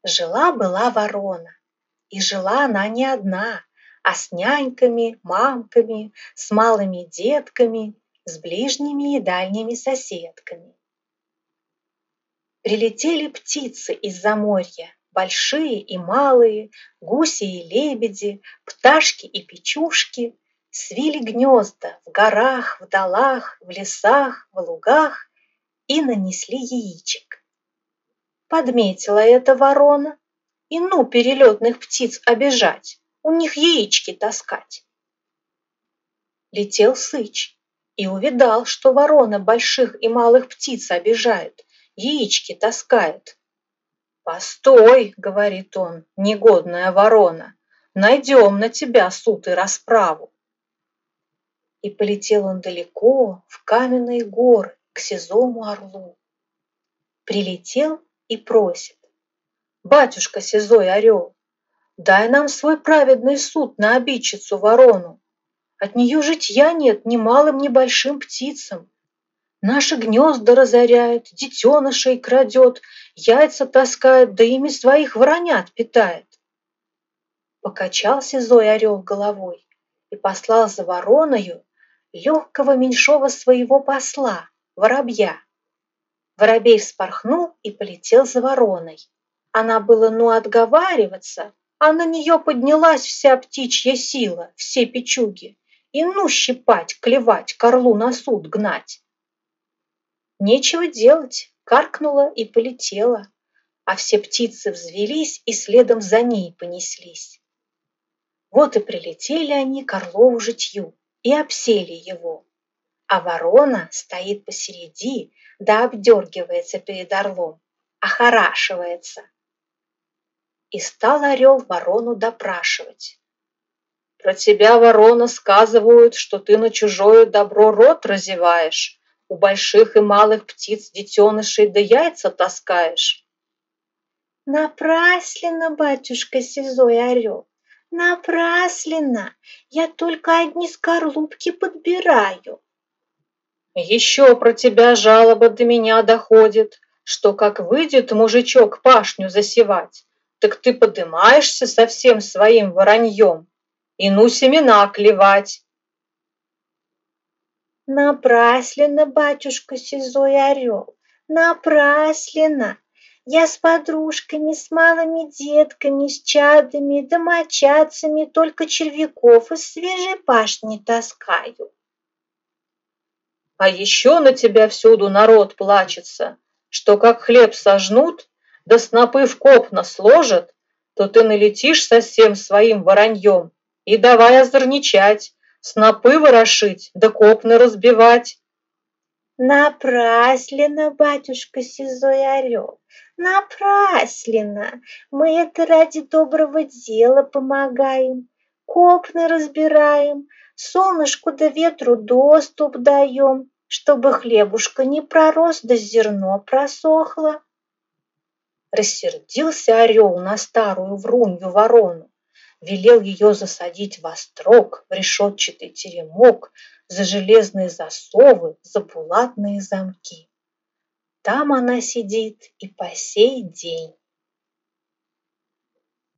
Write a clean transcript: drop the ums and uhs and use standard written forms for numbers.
Жила-была ворона, и жила она не одна, а с няньками, мамками, с малыми детками, с ближними и дальними соседками. Прилетели птицы из-за моря, большие и малые, гуси и лебеди, пташки и печушки, свили гнезда в горах, в долах, в лесах, в лугах и нанесли яичек. Подметила это ворона, и ну перелетных птиц обижать, у них яички таскать. Летел сыч и увидал, что ворона больших и малых птиц обижает, яички таскает. «Постой, — говорит он, — негодная ворона, найдем на тебя суд и расправу». И полетел он далеко, в каменные горы, к сизому орлу. Прилетел и просит: «Батюшка сизой орел, дай нам свой праведный суд на обидчицу ворону. От нее житья нет ни малым, ни большим птицам. Наши гнезда разоряет, детенышей крадет, яйца таскает, да ими своих воронят питает». Покачал сизой орел головой и послал за вороною легкого меньшого своего посла, воробья. Воробей вспорхнул и полетел за вороной. Она было отговариваться, а на нее поднялась вся птичья сила, все печуги, и щипать, клевать, к орлу на суд гнать. Нечего делать, каркнула и полетела, а все птицы взвелись и следом за ней понеслись. Вот и прилетели они к орлову житью и обсели его, а ворона стоит посереди, да обдергивается перед орлом, охорашивается. И стал орел ворону допрашивать: «Про тебя, ворона, сказывают, что ты на чужое добро рот разеваешь, у больших и малых птиц детенышей да яйца таскаешь». «Напрасленно, батюшка сизой орел, напрасленно, я только одни скорлупки подбираю». «Еще про тебя жалоба до меня доходит, что как выйдет мужичок пашню засевать, так ты подымаешься со всем своим вороньем и семена клевать». «Напрасленно, батюшка сизой орел, напрасленно. Я с подружками, с малыми детками, с чадами, домочадцами только червяков из свежей пашни таскаю». «А еще на тебя всюду народ плачется, что как хлеб сожнут, да снопы в копна сложат, то ты налетишь со всем своим вороньем и давай озорничать, снопы ворошить да копны разбивать». «Напрасленно, батюшка сизой орел, напрасленно. Мы это ради доброго дела помогаем, копны разбираем, солнышку да ветру доступ даем, чтобы хлебушка не пророс да зерно просохло». Рассердился орел на старую врунью ворону, велел ее засадить во строк, в решетчатый теремок, за железные засовы, за булатные замки. Там она сидит и по сей день.